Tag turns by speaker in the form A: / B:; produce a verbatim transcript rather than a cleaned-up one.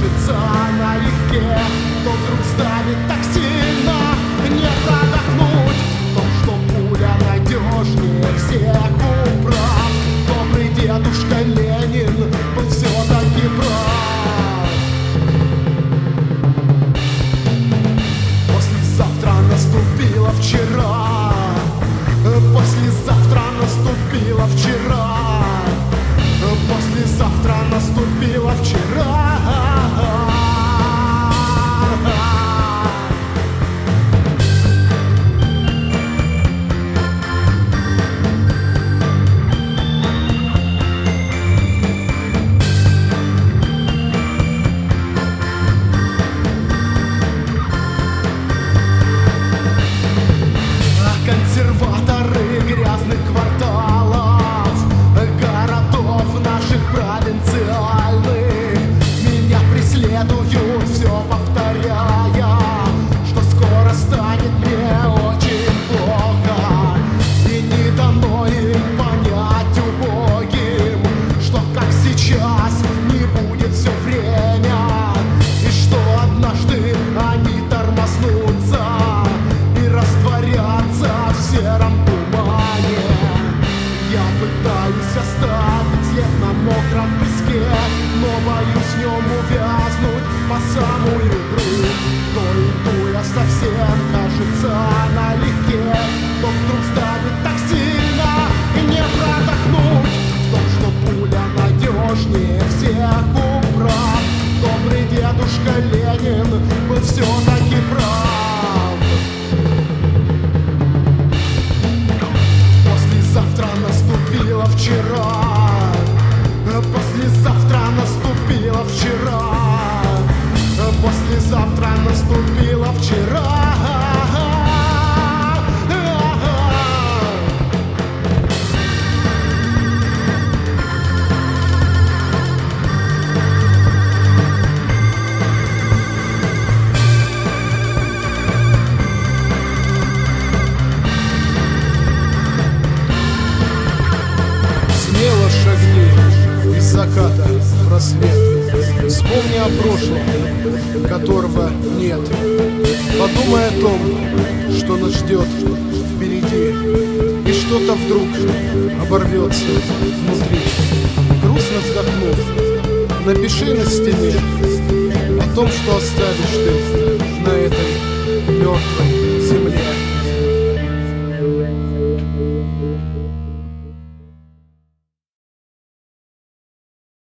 A: кажется налегке, то вдруг станет так сильно не продохнуть. В том, что пуля надежнее всех управ, добрый дедушка Ленин был все-таки прав. Послезавтра наступило вчера, послезавтра наступило вчера, послезавтра наступило вчера. Консерваторы грязных кварталов, городов наших провинциальных меня преследуют, все повторяя, что скоро станет мне очень плохо. И не дано им понять убогим, что как сейчас не будет все время, и что однажды они тормознутся и растворятся в сером тумане. Я пытаюсь оставить след на мокром песке, но боюсь в нем увязнуть по самую грудь. То иду я совсем, кажется, налегке, то вдруг станет так сильно и не продохнуть. В том, что пуля надежнее всех управ, добрый дедушка Ленин был все-таки прав. Послезавтра наступило вчера, послезавтра наступило вчера, послезавтра наступило вчера.
B: Смело шагни из заката в рассвет. Вспомни о прошлом, которого нет. Подумай о том, что нас ждет впереди, и что-то вдруг оборвется внутри. Грустно вздохнув, напиши на стене о том, что оставишь ты на этой мертвой